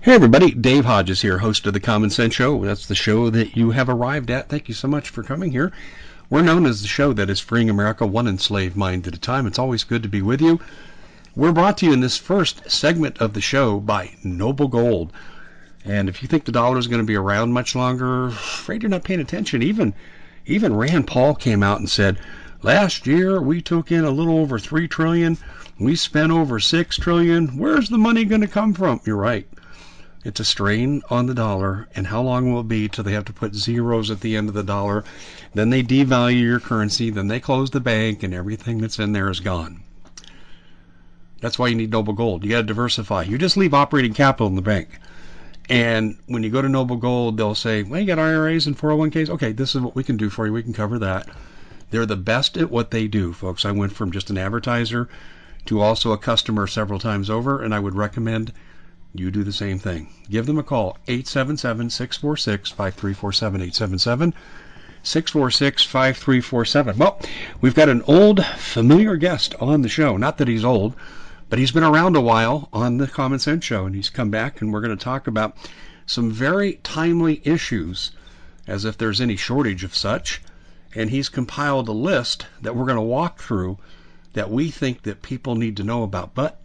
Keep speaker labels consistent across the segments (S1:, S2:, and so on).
S1: Hey everybody, Dave Hodges here, host of the Common Sense Show. That's the show that you have arrived at. Thank you so much for coming here. We're known as the show that is freeing America one enslaved mind at a time. It's always good to be with you. We're brought to you in this first segment of the show by Noble Gold. And if you think the dollar is going to be around much longer, afraid you're not paying attention. Even Rand Paul came out and said, last year we took in a little over $3 trillion. We spent over $6 trillion. Where's the money going to come from? You're right. It's a strain on the dollar, and how long will it be till they have to put zeros at the end of the dollar? Then they devalue your currency, then they close the bank, and everything that's in there is gone. That's why you need Noble Gold. You got to diversify. You just leave operating capital in the bank. And when you go to Noble Gold, they'll say, well, you got IRAs and 401ks? Okay, this is what we can do for you. We can cover that. They're the best at what they do, folks. I went from just an advertiser to also a customer several times over, and I would recommend you do the same thing. Give them a call, 877-646-5347, 877-646-5347. Well, we've got an old, familiar guest on the show. Not that he's old, but he's been around a while on the Common Sense Show, and he's come back, and we're going to talk about some very timely issues, as if there's any shortage of such. And he's compiled a list that we're going to walk through that we think that people need to know about. But,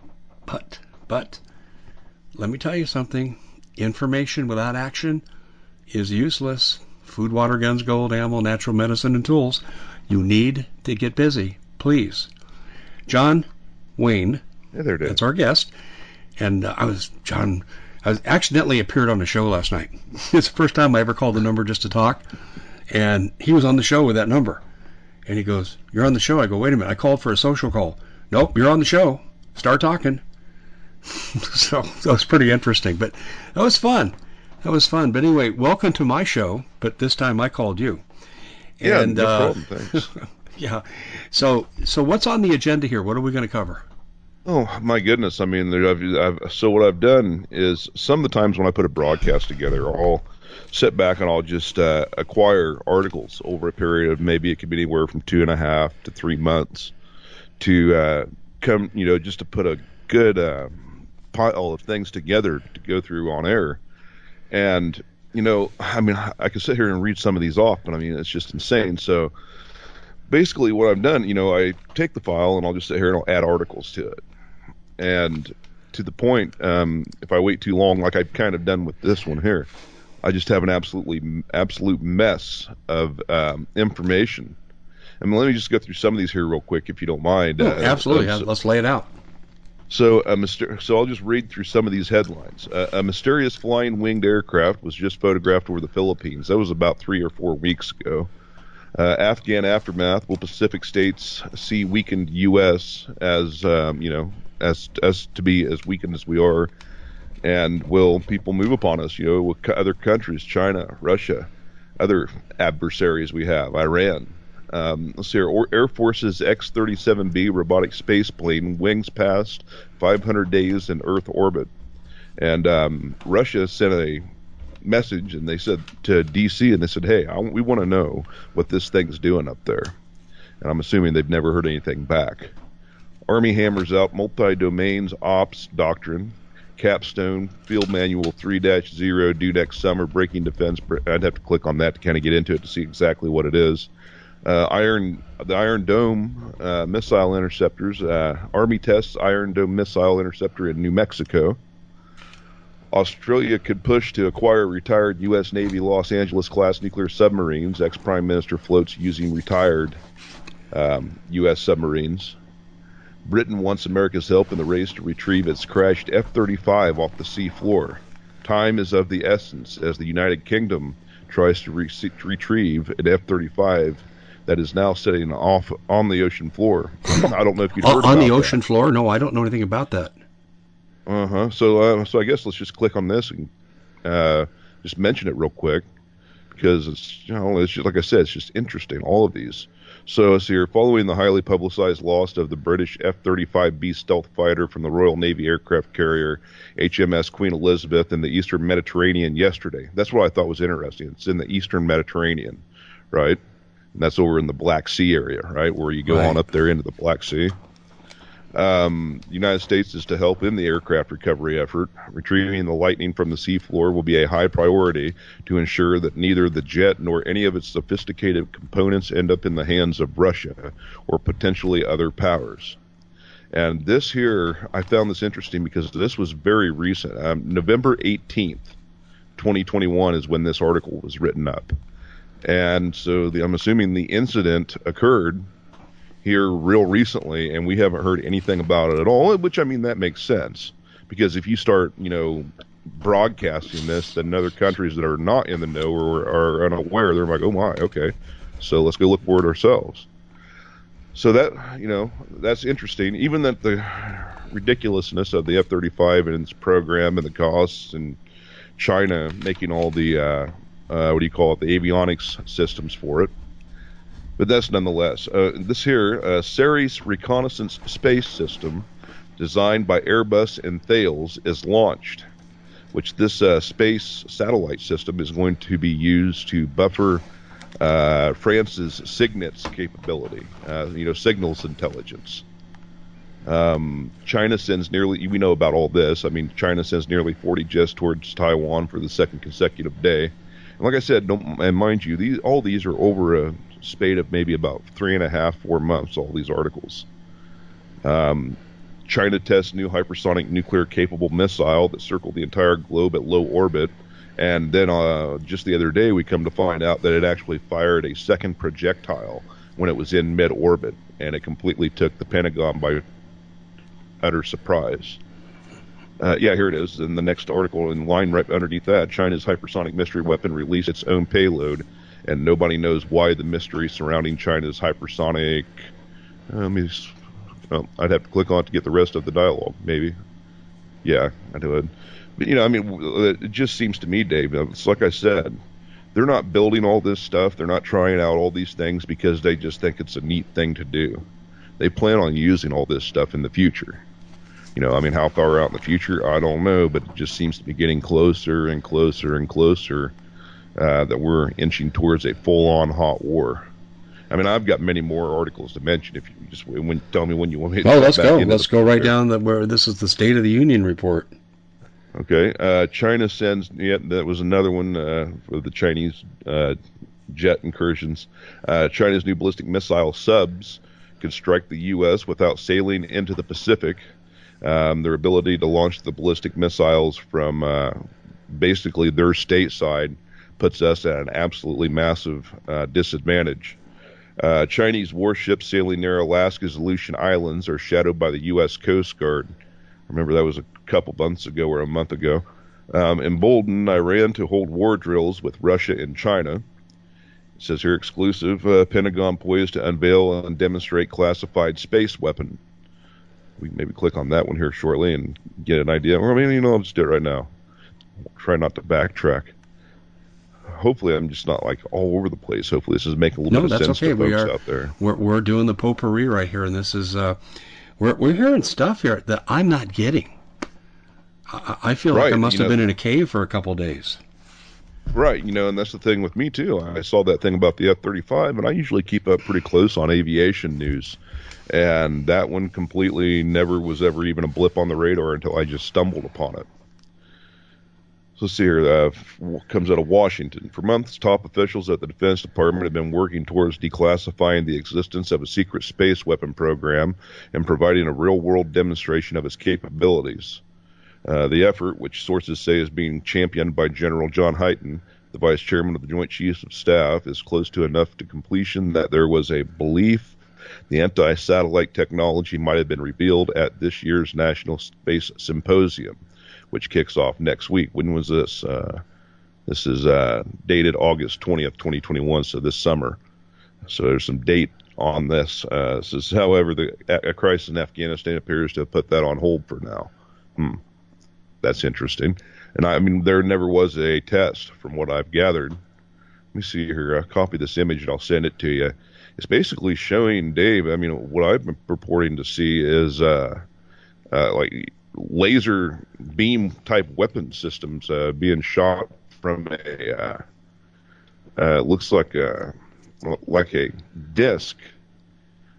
S1: let me tell you something. Information without action is useless. Food, water, guns, gold, ammo, natural medicine, and tools. You need to get busy, please. John Wayne,
S2: hey there, Dave.
S1: That's our guest. And I accidentally appeared on the show last night. It's the first time I ever called the number just to talk. And he was on the show with that number. And he goes, you're on the show. I go, wait a minute. I called for a social call. Nope, you're on the show. Start talking. So that was pretty interesting, but that was fun. But anyway, welcome to my show, but this time I called you.
S2: Yeah, no problem, thanks.
S1: Yeah. So what's on the agenda here? What are we going to cover?
S2: Oh, my goodness. I mean, so what I've done is some of the times when I put a broadcast together, I'll sit back and I'll just acquire articles over a period of maybe it could be anywhere from 2.5 to 3 months to come, just to put a good pile of things together to go through on air. And, I mean, I could sit here and read some of these off, but I mean, it's just insane. So basically what I've done, I take the file and I'll just sit here and I'll add articles to it. And to the point, if I wait too long, like I've kind of done with this one here, I just have an absolute mess of information. I mean, let me just go through some of these here real quick, if you don't mind.
S1: Absolutely. Let's lay it out.
S2: So I'll just read through some of these headlines. A mysterious flying winged aircraft was just photographed over the Philippines. That was about 3 or 4 weeks ago. Afghan aftermath. Will Pacific states see weakened U.S. as as to be as weakened as we are? And will people move upon us? With other countries, China, Russia, other adversaries we have, Iran. Let's see here. Air Force's X-37B robotic space plane wings past 500 days in Earth orbit. And Russia sent a message, and they said to D.C., and they said, hey, we want to know what this thing's doing up there. And I'm assuming they've never heard anything back. Army hammers out multi-domains ops doctrine. Capstone, Field Manual 3-0 due next summer, breaking defense. I'd have to click on that to kind of get into it to see exactly what it is. The Iron Dome missile interceptors. Army tests Iron Dome missile interceptor in New Mexico. Australia could push to acquire retired U.S. Navy Los Angeles-class nuclear submarines. Ex-Prime Minister floats using retired U.S. submarines. Britain wants America's help in the race to retrieve its crashed F-35 off the sea floor. Time is of the essence as the United Kingdom tries to retrieve an F-35 that is now sitting off on the ocean floor. I don't know if you've heard about that.
S1: On the ocean floor? No, I don't know anything about that.
S2: So I guess let's just click on this and just mention it real quick because it's it's just, like I said, it's just interesting. All of these. So it's here following the highly publicized loss of the British F-35B stealth fighter from the Royal Navy aircraft carrier HMS Queen Elizabeth in the Eastern Mediterranean yesterday. That's what I thought was interesting. It's in the Eastern Mediterranean, right? And that's over in the Black Sea area, right, where you go on up there into the Black Sea. The United States is to help in the aircraft recovery effort. Retrieving the Lightning from the seafloor will be a high priority to ensure that neither the jet nor any of its sophisticated components end up in the hands of Russia or potentially other powers. And this here, I found this interesting because this was very recent. November 18th, 2021 is when this article was written up. And so I'm assuming the incident occurred here real recently, and we haven't heard anything about it at all, which, I mean, that makes sense. Because if you start, broadcasting this, then other countries that are not in the know or are unaware, they're like, oh my, okay, so let's go look for it ourselves. So that, that's interesting. Even that the ridiculousness of the F-35 and its program and the costs, and China making all the, the avionics systems for it. But that's nonetheless. This here, Ceres Reconnaissance Space System, designed by Airbus and Thales, is launched, which this space satellite system is going to be used to buffer France's SIGINT's capability, signals intelligence. China sends we know about all this. I mean, China sends nearly 40 jets towards Taiwan for the second consecutive day. And like I said, and mind you, all these are over a spate of maybe about 3.5-4 months, all these articles. China tests new hypersonic nuclear capable missile that circled the entire globe at low orbit, and then just the other day we come to find out that it actually fired a second projectile when it was in mid-orbit, and it completely took the Pentagon by utter surprise. Here it is in the next article in line right underneath that. China's hypersonic mystery weapon released its own payload, and nobody knows why the mystery surrounding China's hypersonic... I'd have to click on it to get the rest of the dialogue, maybe. Yeah, I would. But, it just seems to me, Dave, it's like I said, they're not building all this stuff. They're not trying out all these things because they just think it's a neat thing to do. They plan on using all this stuff in the future. How far out in the future, I don't know, but it just seems to be getting closer and closer and closer that we're inching towards a full-on hot war. I've got many more articles to mention. If you just tell me when you want me to.
S1: Oh, let's go. Let's go right down where this is the State of the Union report.
S2: Okay. China sends. Yeah, that was another one for the Chinese jet incursions. China's new ballistic missile subs can strike the U.S. without sailing into the Pacific. Their ability to launch the ballistic missiles from basically their stateside puts us at an absolutely massive disadvantage. Chinese warships sailing near Alaska's Aleutian Islands are shadowed by the U.S. Coast Guard. Remember, that was a couple months ago or a month ago. Emboldened Iran to hold war drills with Russia and China. It says here, exclusive, Pentagon poised to unveil and demonstrate classified space weapon. We can maybe click on that one here shortly and get an idea. I'll just do it right now. Try not to backtrack. Hopefully, I'm just not all over the place. Hopefully, this is making a little bit of sense to folks out there.
S1: We're doing the potpourri right here, and this is we're hearing stuff here that I'm not getting. I feel like I must have been in a cave for a couple of days.
S2: Right, and that's the thing with me too. I saw that thing about the F-35, and I usually keep up pretty close on aviation news, and that one completely never was ever even a blip on the radar until I just stumbled upon it. Let's see here. Comes out of Washington. For months, top officials at the Defense Department have been working towards declassifying the existence of a secret space weapon program and providing a real-world demonstration of its capabilities. The effort, which sources say is being championed by General John Hyten, the Vice Chairman of the Joint Chiefs of Staff, is close to enough to completion that there was a belief the anti-satellite technology might have been revealed at this year's National Space Symposium, which kicks off next week. When was this? This is dated August 20th, 2021, so this summer. So there's some date on this. However, the crisis in Afghanistan appears to have put that on hold for now. That's interesting. And there never was a test, from what I've gathered. Let me see here. I'll copy this image and I'll send it to you. It's basically showing, Dave, what I've been purporting to see is laser beam type weapon systems being shot from looks like a disc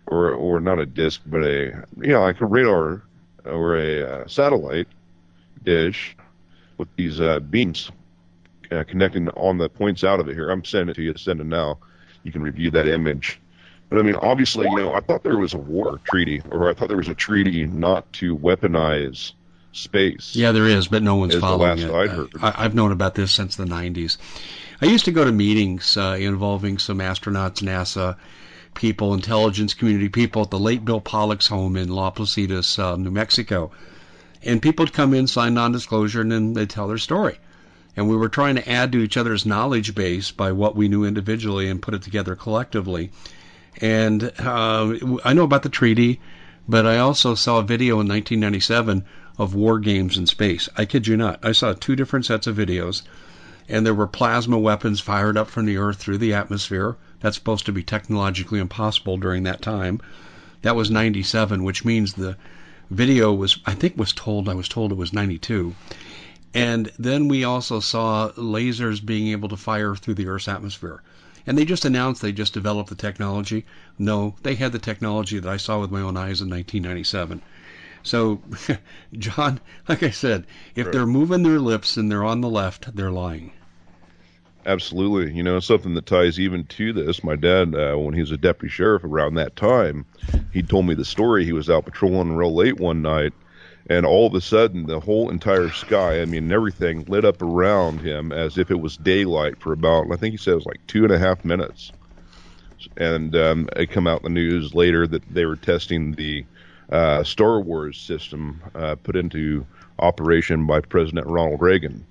S2: or not a disc, but like a radar or a satellite dish with these beams connecting on the points out of it here. I'm sending it to you. Send it now. You can review that image. But I mean, obviously, I thought there was a war treaty, or I thought there was a treaty not to weaponize space.
S1: Yeah, there is, but no one's following it.
S2: The last I'd heard.
S1: I've known about this since the 90s. I used to go to meetings involving some astronauts, NASA people, intelligence community people at the late Bill Pollock's home in La Placitas, New Mexico. And people would come in, sign non-disclosure, and then they'd tell their story. And we were trying to add to each other's knowledge base by what we knew individually and put it together collectively. And I know about the treaty, but I also saw a video in 1997 of war games in space. I kid you not. I saw 2 different sets of videos, and there were plasma weapons fired up from the Earth through the atmosphere. That's supposed to be technologically impossible during that time. That was 97, which means the video I was told it was 92. And then we also saw lasers being able to fire through the Earth's atmosphere. And they just announced they just developed the technology. No, they had the technology that I saw with my own eyes in 1997. So, John, like I said, if they're moving their lips and they're on the left, they're lying.
S2: Absolutely. Something that ties even to this, my dad, when he was a deputy sheriff around that time, he told me the story. He was out patrolling real late one night, and all of a sudden, the whole entire sky, everything lit up around him as if it was daylight for about, I think he said it was like 2.5 minutes. And it come out in the news later that they were testing the Star Wars system put into operation by President Ronald Reagan.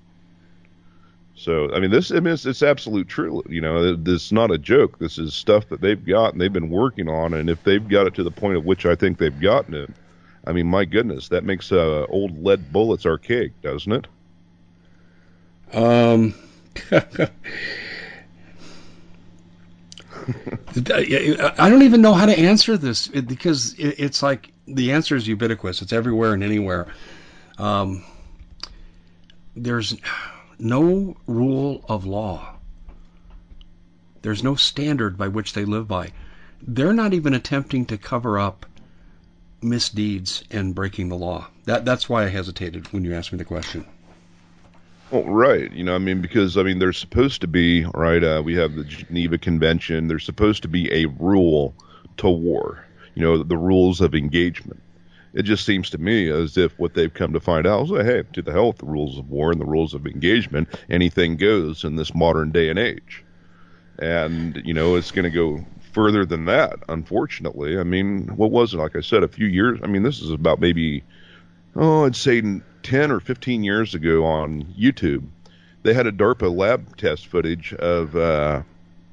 S2: So, it's absolute true. This is not a joke. This is stuff that they've got and they've been working on. And if they've got it to the point at which I think they've gotten it, my goodness, that makes old lead bullets archaic, doesn't it?
S1: I don't even know how to answer this because it's like the answer is ubiquitous. It's everywhere and anywhere. There's no rule of law. There's no standard by which they live by. They're not even attempting to cover up misdeeds and breaking the law. That's why I hesitated when you asked me the question.
S2: Well, right. Because there's supposed to be, right, we have the Geneva Convention. There's supposed to be a rule to war, the rules of engagement. It just seems to me as if what they've come to find out is, hey, to the hell with the rules of war and the rules of engagement. Anything goes in this modern day and age. And, it's going to go further than that, unfortunately. What was it? Like I said, a few years. This is about maybe, I'd say 10 or 15 years ago on YouTube. They had a DARPA lab test footage of a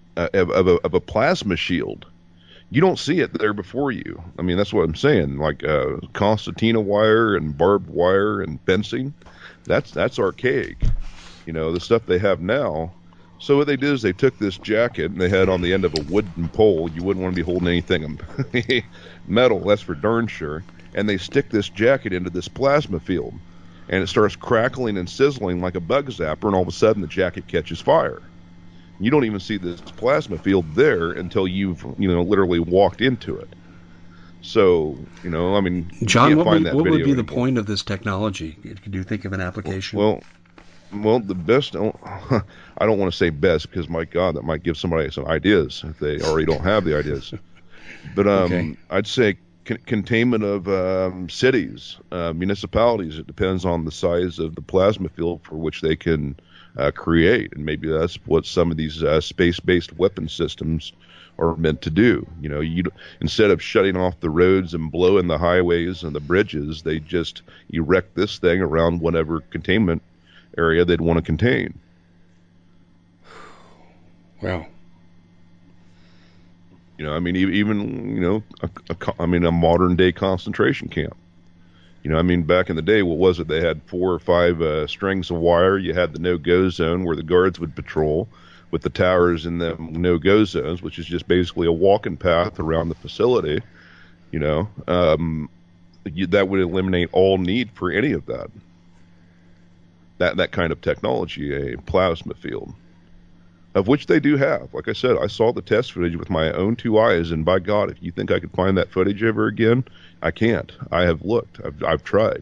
S2: plasma shield. You don't see it there before you. That's what I'm saying. Like concertina wire and barbed wire and fencing. That's archaic. The stuff they have now. So what they did is they took this jacket and they had on the end of a wooden pole. You wouldn't want to be holding anything metal, that's for darn sure. And they stick this jacket into this plasma field. And it starts crackling and sizzling like a bug zapper, and all of a sudden the jacket catches fire. You don't even see this plasma field there until you've, literally walked into it. So,
S1: John, what would be the point of this technology? Could you think of an application?
S2: Well, the best, I don't want to say best because, my God, that might give somebody some ideas if they already don't have the ideas. But okay. I'd say containment of cities, municipalities. It depends on the size of the plasma field for which they can create. And maybe that's what some of these space-based weapon systems are meant to do. Instead of shutting off the roads and blowing the highways and the bridges, they just erect this thing around whatever containment area they'd want to contain.
S1: Wow.
S2: Even a modern day concentration camp. Back in the day, what was it? They had 4 or 5 strings of wire. You had the no-go zone where the guards would patrol with the towers in the no-go zones, which is just basically a walking path around the facility. That would eliminate all need for any of that kind of technology, a plasma field. of which they do have. Like I said, I saw the test footage with my own two eyes, and by God, if you think I could find that footage ever again, I can't. I have looked. I've tried.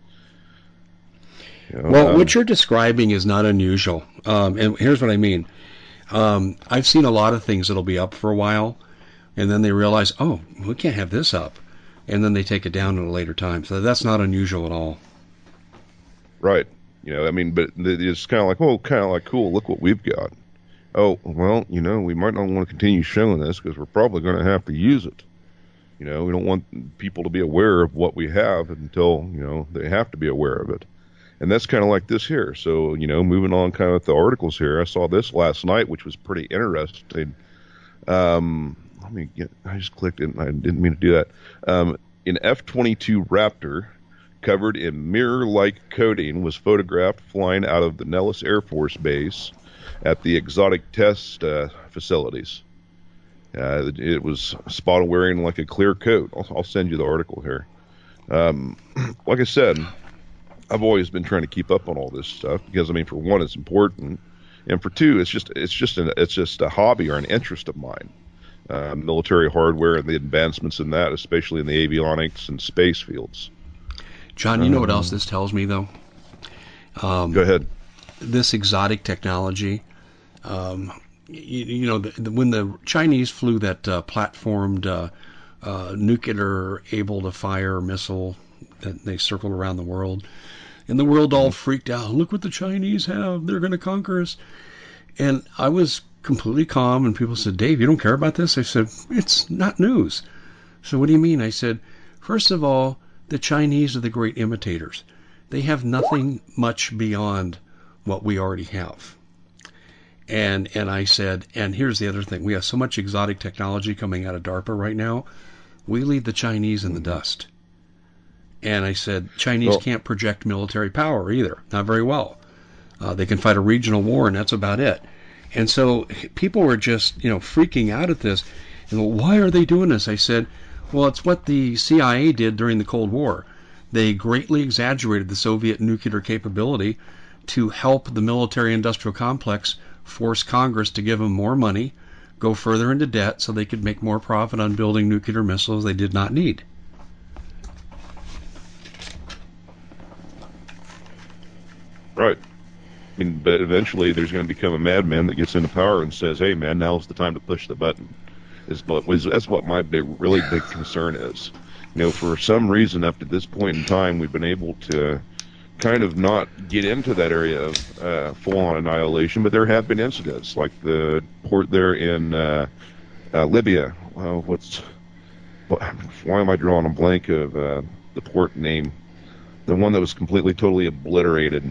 S1: Well, what you're describing is not unusual. And here's what I mean. I've seen a lot of things that'll be up for a while, and then they realize, oh, we can't have this up. And then they take it down at a later time. So that's not unusual at all.
S2: Right. I mean, but it's kind of like, oh, kind of like, cool, look what we've got. Oh, well, we might not want to continue showing this because we're probably going to have to use it. We don't want people to be aware of what we have until, they have to be aware of it. And that's kind of like this here. So, moving on kind of with the articles here, I saw this last night, which was pretty interesting. I just clicked it, and I didn't mean to do that. An F-22 Raptor covered in mirror-like coating was photographed flying out of the Nellis Air Force Base at the exotic test facilities. It was spotted wearing like a clear coat. I'll send you the article here. Like I said, I've always been trying to keep up on all this stuff because, I mean, for one, it's important, and for two, it's just a hobby or an interest of mine. Military hardware and the advancements in that, especially in the avionics and space fields.
S1: John, you know what else this tells me, though?
S2: Go ahead.
S1: This exotic technology. When the Chinese flew that platformed nuclear able to fire missile that they circled around the world, and the world all freaked out. Look what the Chinese have. They're going to conquer us. And I was completely calm, and people said, Dave, you don't care about this? I said, it's not news. So what do you mean? I said, first of all, the Chinese are the great imitators. They have nothing much beyond what we already have. And I said, and here's the other thing. We have so much exotic technology coming out of DARPA right now. We leave the Chinese in the dust. And I said, Chinese can't project military power either. Not very well. They can fight a regional war, and that's about it. And so people were just, freaking out at this. And why are they doing this? I said, well, it's what the CIA did during the Cold War. They greatly exaggerated the Soviet nuclear capability to help the military-industrial complex force Congress to give them more money, go further into debt so they could make more profit on building nuclear missiles they did not need.
S2: Right. I mean, but eventually there's going to become a madman that gets into power and says, hey, man, now's the time to push the button. That's what my really big concern is. For some reason up to this point in time, we've been able to kind of not get into that area of full-on annihilation, but there have been incidents, like the port there in Libya. Why am I drawing a blank of the port name? The one that was completely, totally obliterated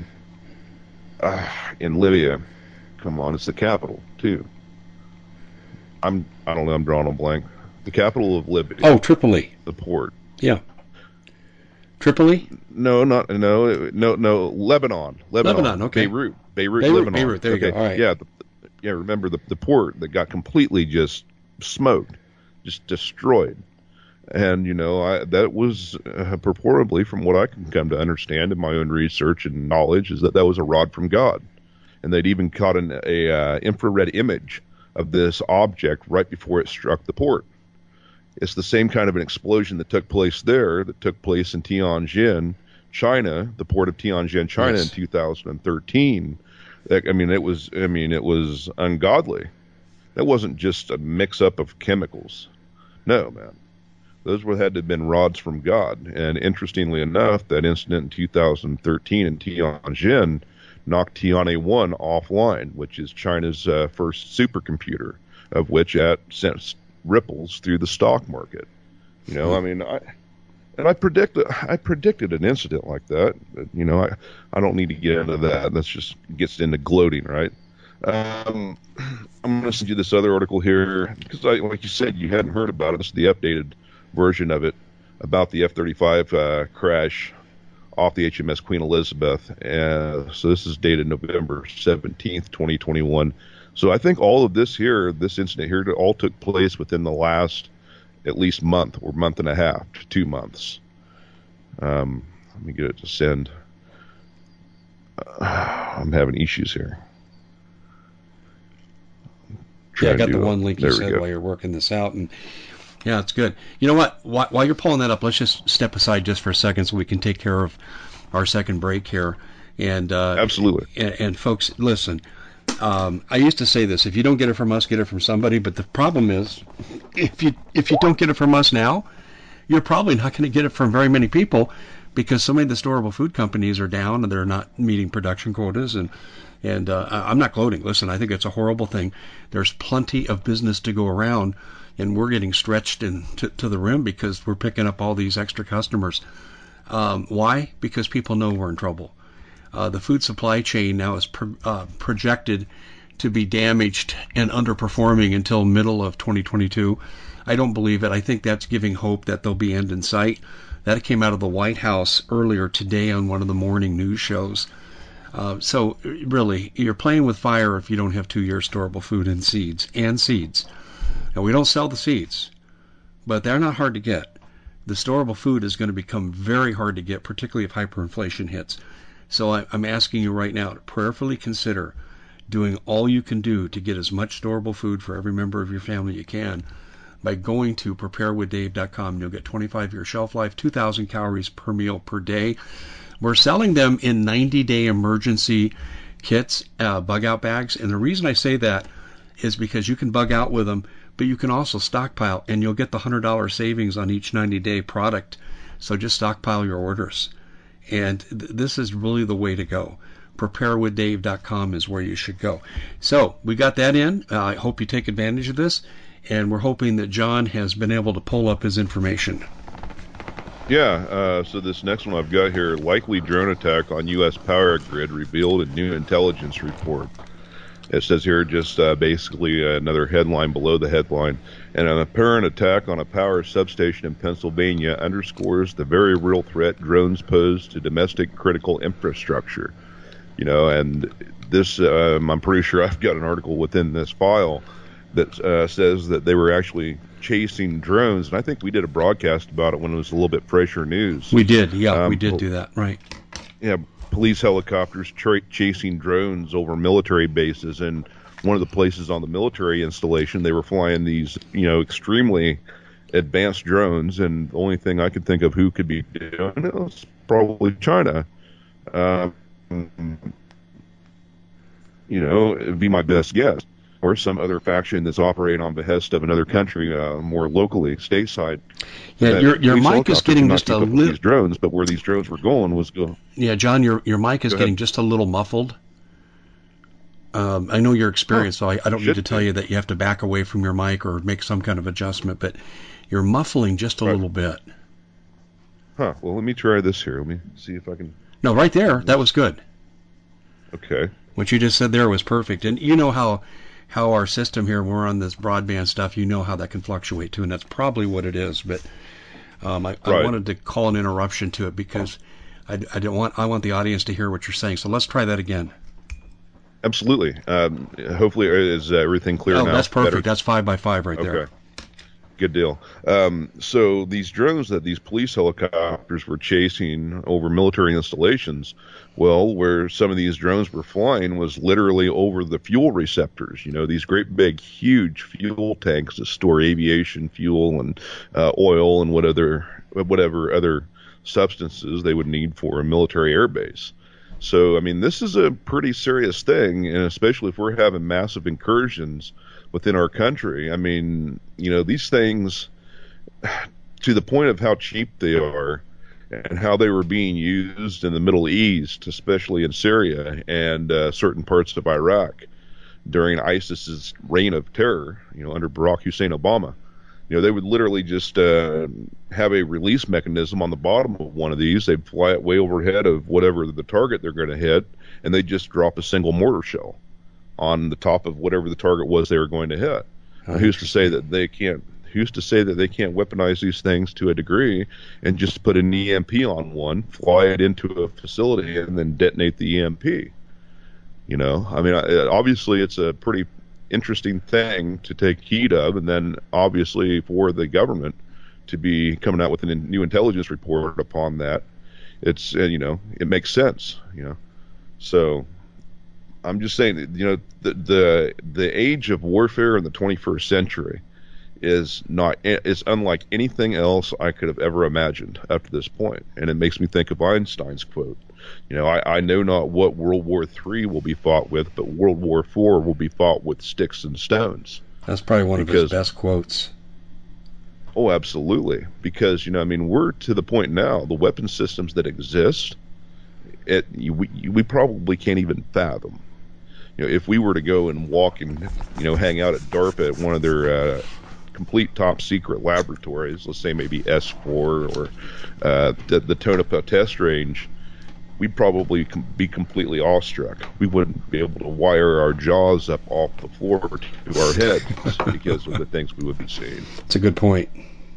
S2: in Libya. Come on, it's the capital, too. I don't know, I'm drawing a blank. The capital of Libya.
S1: Oh, Tripoli.
S2: The port.
S1: Yeah. Tripoli?
S2: No, Lebanon.
S1: Lebanon, okay.
S2: Beirut, Lebanon.
S1: Beirut, there you go. All right.
S2: Yeah, remember the port that got completely just smoked, just destroyed. And, that was purportedly, from what I can come to understand in my own research and knowledge, is that was a rod from God. And they'd even caught an infrared image of this object right before it struck the port. It's the same kind of an explosion that took place there, that took place in Tianjin, China, the port of Tianjin, China, yes, in 2013. It was ungodly. That wasn't just a mix-up of chemicals. No, man. Those had to have been rods from God. And interestingly enough, that incident in 2013 in Tianjin knocked Tianhe-1 offline, which is China's first supercomputer, of which sent ripples through the stock market. I predicted an incident like that. But, I don't need to get into that. That's just gets into gloating, right? I'm going to send you this other article here because, like you said, you hadn't heard about it. This is the updated version of it about the F-35 crash off the HMS Queen Elizabeth. So this is dated November 17th, 2021. So I think all of this incident here, all took place within the last at least month or month and a half, 2 months. Let me get it to send. I'm having issues here.
S1: Yeah, I
S2: and
S1: got the
S2: do
S1: one link you said while you're working this out, and yeah, it's good. You know what? While you're pulling that up, let's just step aside just for a second so we can take care of our second break here. And
S2: absolutely.
S1: And folks, listen. I used to say this: if you don't get it from us, get it from somebody. But the problem is, if you don't get it from us now, you're probably not going to get it from very many people, because so many of the storable food companies are down and they're not meeting production quotas. And I'm not gloating. Listen, I think it's a horrible thing. There's plenty of business to go around, and we're getting stretched to the rim because we're picking up all these extra customers. Why? Because people know we're in trouble. The food supply chain now is projected to be damaged and underperforming until middle of 2022. I don't believe it. I think that's giving hope that there'll be end in sight. That came out of the White House earlier today on one of the morning news shows. So really, you're playing with fire if you don't have 2-year storable food and seeds. Now, we don't sell the seeds, but they're not hard to get. The storable food is going to become very hard to get, particularly if hyperinflation hits. So I'm asking you right now to prayerfully consider doing all you can do to get as much storable food for every member of your family you can by going to preparewithdave.com. You'll get 25-year shelf life, 2,000 calories per meal per day. We're selling them in 90-day emergency kits, bug out bags. And the reason I say that is because you can bug out with them, but you can also stockpile, and you'll get the $100 savings on each 90-day product. So just stockpile your orders. And this is really the way to go. Preparewithdave.com is where you should go. So we got that in. I hope you take advantage of this. And we're hoping that John has been able to pull up his information.
S2: Yeah, so this next one I've got here, likely drone attack on U.S. power grid revealed in new intelligence report. It says here just basically another headline below the headline. And an apparent attack on a power substation in Pennsylvania underscores the very real threat drones pose to domestic critical infrastructure. You know, and this, I'm pretty sure I've got an article within this file that says that they were actually chasing drones. And I think we did a broadcast about it when it was a little bit fresher news.
S1: We did, yeah, we did do that, right.
S2: Yeah, police helicopters chasing drones over military bases, and one of the places on the military installation, they were flying these, extremely advanced drones, and the only thing I could think of who could be doing it was probably China. It'd be my best guess, or some other faction that's operating on behest of another country, more locally, stateside.
S1: Yeah, your mic is getting just a little.
S2: These drones, but where these drones were going was go.
S1: Yeah, John, your mic is getting just a little muffled. I know your experience, so I don't need to tell you that you have to back away from your mic or make some kind of adjustment, but you're muffling just a little bit.
S2: Huh. Well, let me try this here. Let me see if I can.
S1: No, right there. That was good.
S2: Okay.
S1: What you just said there was perfect. And you know how our system here, we're on this broadband stuff, you know how that can fluctuate too, and that's probably what it is. But I wanted to call an interruption to it because I want the audience to hear what you're saying. So let's try that again.
S2: Absolutely. Hopefully, is everything clear now?
S1: Oh, that's perfect.
S2: Better?
S1: That's 5x5 right there.
S2: Okay. Good deal. So these drones that these police helicopters were chasing over military installations, well, where some of these drones were flying was literally over the fuel receptors. These great big, huge fuel tanks that store aviation fuel and oil and whatever other substances they would need for a military airbase. So, I mean, this is a pretty serious thing, and especially if we're having massive incursions within our country. I mean, these things, to the point of how cheap they are and how they were being used in the Middle East, especially in Syria and certain parts of Iraq during ISIS's reign of terror, under Barack Hussein Obama. They would literally just have a release mechanism on the bottom of one of these. They'd fly it way overhead of whatever the target they're going to hit, and they'd just drop a single mortar shell on the top of whatever the target was they were going to hit. Who's to say that they can't weaponize these things to a degree and just put an EMP on one, fly it into a facility, and then detonate the EMP? I mean, obviously it's a pretty interesting thing to take heed of, and then obviously for the government to be coming out with a new intelligence report upon that, it's it makes sense. So I'm just saying, the age of warfare in the 21st century is unlike anything else I could have ever imagined up to this point. And it makes me think of Einstein's quote. I know not what World War III will be fought with, but World War IV will be fought with sticks and stones.
S1: That's probably one of his best quotes.
S2: Oh, absolutely. Because, we're to the point now, the weapon systems that exist, we probably can't even fathom. If we were to go and walk and, hang out at DARPA at one of their complete top secret laboratories, let's say maybe S4 or the Tonopah test range, we'd probably be completely awestruck. We wouldn't be able to wire our jaws up off the floor to our heads because of the things we would be seeing.
S1: It's a good point.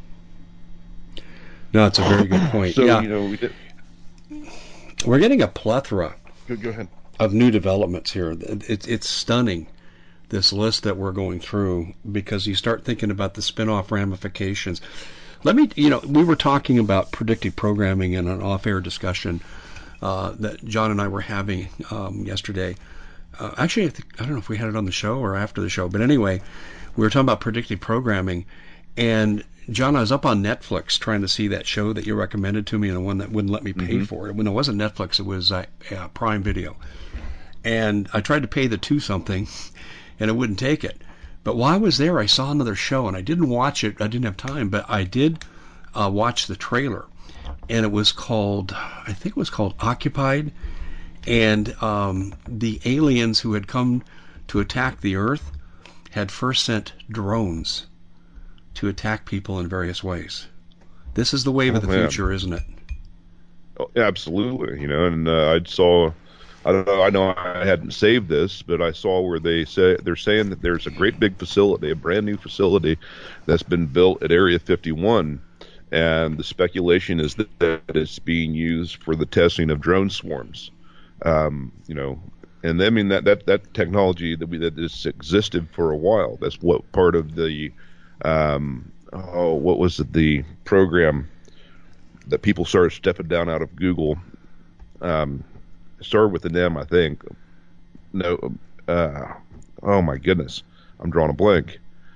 S1: No, it's a very good point.
S2: So,
S1: yeah. We're getting a plethora
S2: Go ahead.
S1: of new developments here. It's stunning, this list that we're going through, because you start thinking about the spin-off ramifications. We were talking about predictive programming in an off-air discussion that John and I were having yesterday. Actually, I don't know if we had it on the show or after the show, but anyway, we were talking about predictive programming. And John, I was up on Netflix trying to see that show that you recommended to me, and the one that wouldn't let me pay for it. When it wasn't Netflix, it was Prime Video. And I tried to pay the $2-something, and it wouldn't take it. But while I was there, I saw another show, and I didn't watch it. I didn't have time, but I did watch the trailer. And it was called Occupied. And the aliens who had come to attack the Earth had first sent drones to attack people in various ways. This is the wave of the future, isn't it?
S2: Oh, absolutely. And I know I hadn't saved this, but I saw where they're saying that there's a great big facility, a brand new facility that's been built at Area 51, and the speculation is that it's being used for the testing of drone swarms. And I mean that technology that has existed for a while. That's what part of the what was it, the program that people started stepping down out of Google. Started with an M, I think. No, oh my goodness, I'm drawing a blank.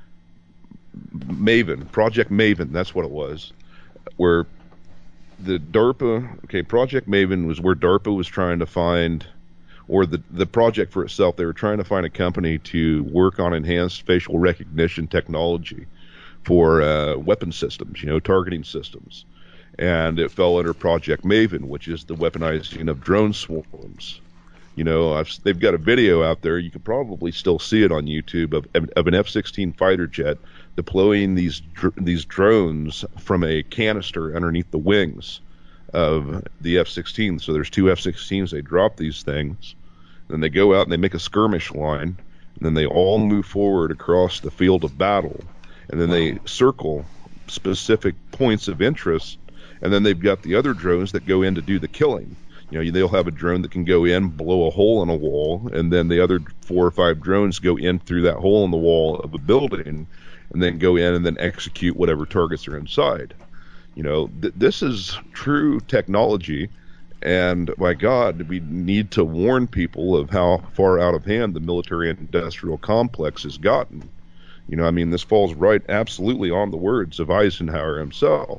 S2: Project Maven, that's what it was. Where the DARPA, Project Maven was where DARPA was trying to find, or the project for itself, they were trying to find a company to work on enhanced facial recognition technology for weapon systems, targeting systems. And it fell under Project Maven, which is the weaponizing of drone swarms. They've got a video out there. You can probably still see it on YouTube of an F-16 fighter jet deploying these drones from a canister underneath the wings of the F-16. So there's two F-16s. They drop these things, then they go out and they make a skirmish line, and then they all move forward across the field of battle, and then they circle specific points of interest, and then they've got the other drones that go in to do the killing. They'll have a drone that can go in, blow a hole in a wall, and then the other 4 or 5 drones go in through that hole in the wall of a building, and then go in and then execute whatever targets are inside. This is true technology, and by God, we need to warn people of how far out of hand the military-industrial complex has gotten. This falls right absolutely on the words of Eisenhower himself.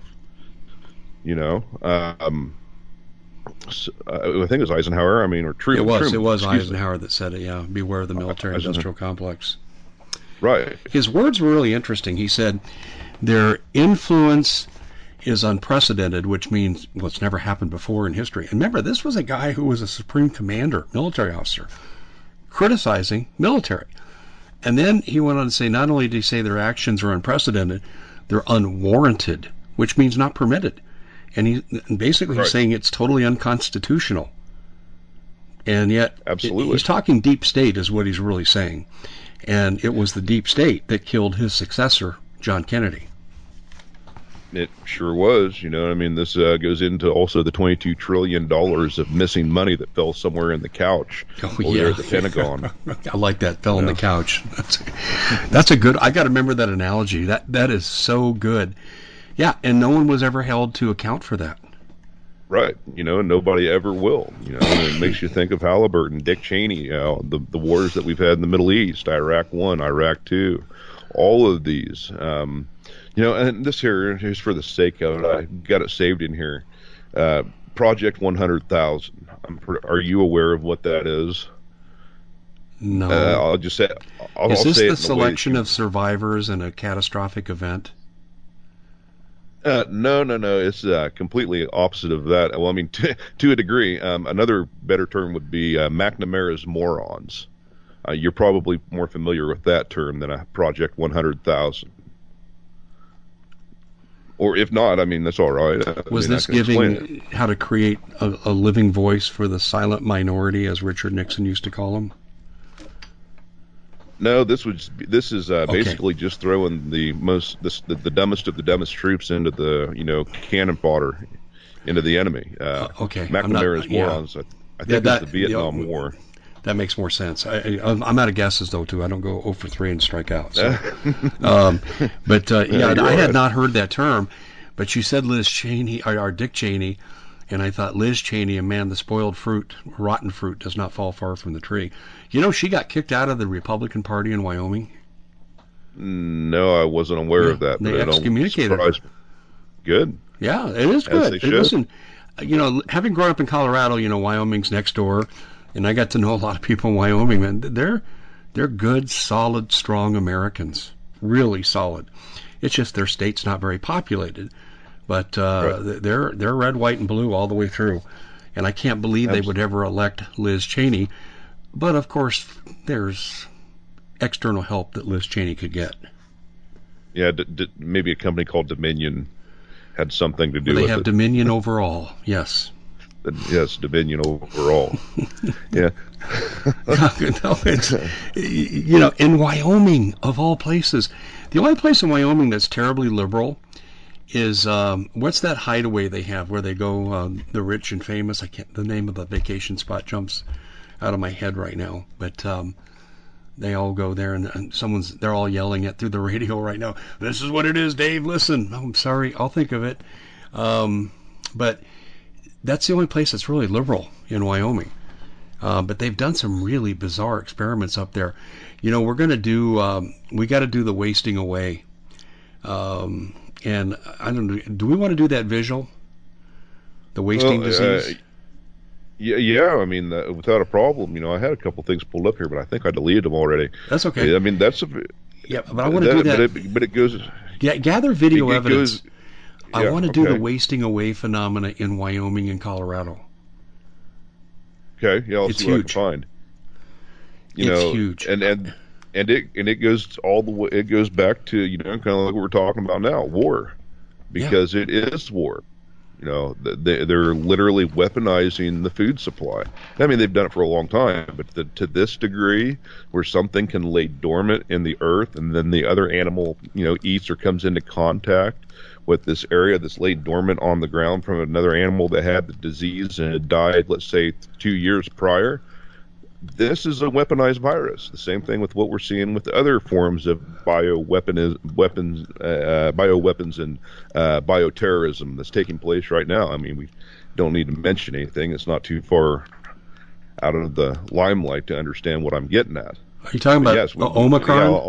S2: I think it was Eisenhower. or Truman.
S1: It was Eisenhower that said it. Yeah, beware of the military-industrial complex.
S2: Right.
S1: His words were really interesting. He said, "Their influence is unprecedented," which means it's never happened before in history. And remember, this was a guy who was a supreme commander, military officer, criticizing military. And then he went on to say, not only did he say their actions are unprecedented, they're unwarranted, which means not permitted. And he's basically saying it's totally unconstitutional. And yet,
S2: absolutely,
S1: he's talking deep state is what he's really saying. And it was the deep state that killed his successor, John Kennedy.
S2: It sure was. This goes into also the $22 trillion of missing money that fell somewhere in the couch there at the Pentagon.
S1: I like that, fell in the couch. That's a good, I got to remember that analogy. That is so good. Yeah, and no one was ever held to account for that.
S2: Right, and nobody ever will, and it makes you think of Halliburton, Dick Cheney, the wars that we've had in the Middle East, Iraq 1, Iraq 2, all of these, and this here's for the sake of it, I got it saved in here, Project 100,000. Are you aware of what that is?
S1: No.
S2: I'll just say,
S1: is this
S2: say
S1: the selection of survivors in a catastrophic event?
S2: No. It's completely opposite of that. Well, I mean, to a degree. Another better term would be McNamara's morons. You're probably more familiar with that term than a Project 100,000. Or if not, I mean, that's all right.
S1: Was this giving how to create a living voice for the silent minority, as Richard Nixon used to call them?
S2: No, this is basically just throwing the dumbest of the dumbest troops into the cannon fodder into the enemy.
S1: Okay,
S2: McNamara's morons. I think it's the Vietnam War.
S1: That makes more sense. I'm out of guesses though too. I don't go 0 for 3 and strike out. So. I had not heard that term, but you said Liz Cheney or Dick Cheney. And I thought, Liz Cheney, and man, the spoiled fruit, rotten fruit, does not fall far from the tree. She got kicked out of the Republican Party in Wyoming.
S2: No, I wasn't aware of that.
S1: They excommunicated her.
S2: Good.
S1: Yeah, it is good. Listen, having grown up in Colorado, Wyoming's next door, and I got to know a lot of people in Wyoming. Man, they're good, solid, strong Americans. Really solid. It's just their state's not very populated. But right. They're red, white, and blue all the way through. And I can't believe they would ever elect Liz Cheney. But, of course, there's external help that Liz Cheney could get.
S2: Yeah, maybe a company called Dominion had something to do with it.
S1: They have Dominion overall, yes.
S2: Yes, Dominion overall. Yeah.
S1: In Wyoming, of all places, the only place in Wyoming that's terribly liberal is what's that hideaway they have where they go, the rich and famous? The name of the vacation spot jumps out of my head right now, but they all go there, and they're all yelling it through the radio right now. This is what it is, Dave. Listen, I'm sorry, I'll think of it. But that's the only place that's really liberal in Wyoming. But they've done some really bizarre experiments up there. We're going to do. We got to do the wasting away. And I don't know, do we want to do that visual? The wasting disease?
S2: Yeah, I mean, without a problem. I had a couple things pulled up here, but I think I deleted them already.
S1: That's okay.
S2: I mean, that's
S1: yeah, but I want to do that.
S2: But it goes.
S1: Gather video evidence. I want to do the wasting away phenomena in Wyoming and Colorado.
S2: Okay, yeah, I'll see what I can find.
S1: It's huge.
S2: And it goes all the way. It goes back to kind of like what we're talking about now, war, because it is war. They're literally weaponizing the food supply. I mean, they've done it for a long time, but to this degree, where something can lay dormant in the earth, and then the other animal eats or comes into contact with this area that's laid dormant on the ground from another animal that had the disease and had died, let's say 2 years prior. This is a weaponized virus. The same thing with what we're seeing with other forms of bioweapons and bioterrorism that's taking place right now. I mean, we don't need to mention anything. It's not too far out of the limelight to understand what I'm getting at.
S1: Are you talking about Omicron?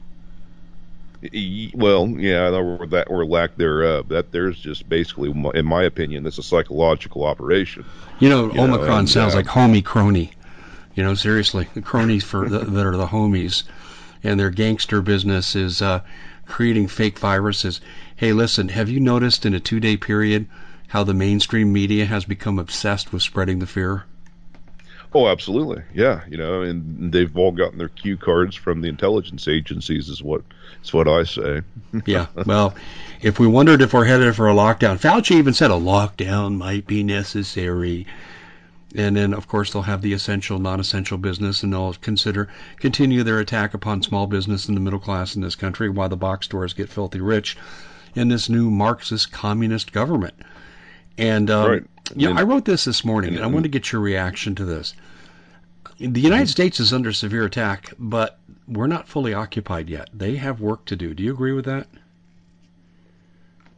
S2: Or lack thereof. That there's just basically, in my opinion, this is a psychological operation.
S1: Omicron sounds like homie crony. Seriously, the cronies that are the homies, and their gangster business is creating fake viruses. Hey, listen, have you noticed in a 2-day period how the mainstream media has become obsessed with spreading the fear?
S2: Oh, absolutely. Yeah. And they've all gotten their cue cards from the intelligence agencies is what I say.
S1: Yeah. Well, if we wondered if we're headed for a lockdown, Fauci even said a lockdown might be necessary. And then, of course, they'll have the essential, non-essential business, and they'll continue their attack upon small business and the middle class in this country while the box stores get filthy rich in this new Marxist communist government. And
S2: right.
S1: I wrote this morning, and I want to get your reaction to this. The United States is under severe attack, but we're not fully occupied yet. They have work to do. Do you agree with that?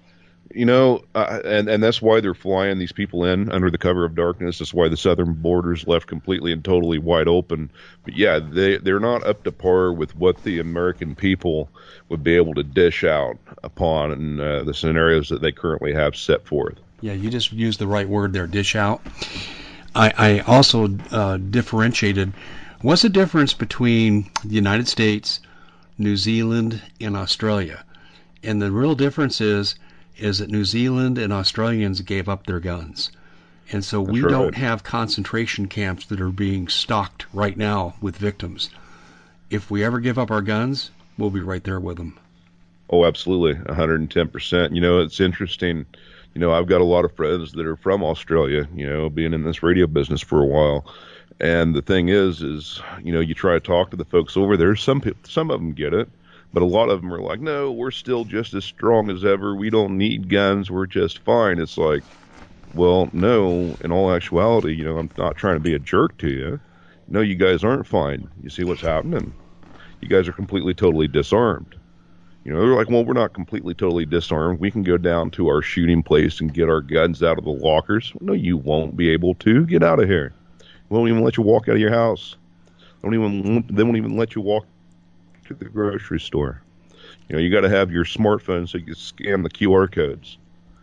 S2: And that's why they're flying these people in under the cover of darkness. That's why the southern border's left completely and totally wide open. But yeah, they're not up to par with what the American people would be able to dish out upon the scenarios that they currently have set forth.
S1: Yeah, you just used the right word there, dish out. I also differentiated. What's the difference between the United States, New Zealand, and Australia? And the real difference is that New Zealand and Australians gave up their guns. And so we don't have concentration camps that are being stocked right now with victims. If we ever give up our guns, we'll be right there with them.
S2: Oh, absolutely, 110%. It's interesting. I've got a lot of friends that are from Australia, being in this radio business for a while. And the thing is, you try to talk to the folks over there. Some of them get it. But a lot of them are like, no, we're still just as strong as ever. We don't need guns. We're just fine. It's like, well, no, in all actuality, I'm not trying to be a jerk to you. No, you guys aren't fine. You see what's happening? You guys are completely, totally disarmed. They're like, well, we're not completely, totally disarmed. We can go down to our shooting place and get our guns out of the lockers. No, you won't be able to. Get out of here. We won't even let you walk out of your house. They won't even let you walk to the grocery store. You got to have your smartphone so you can scan the QR codes.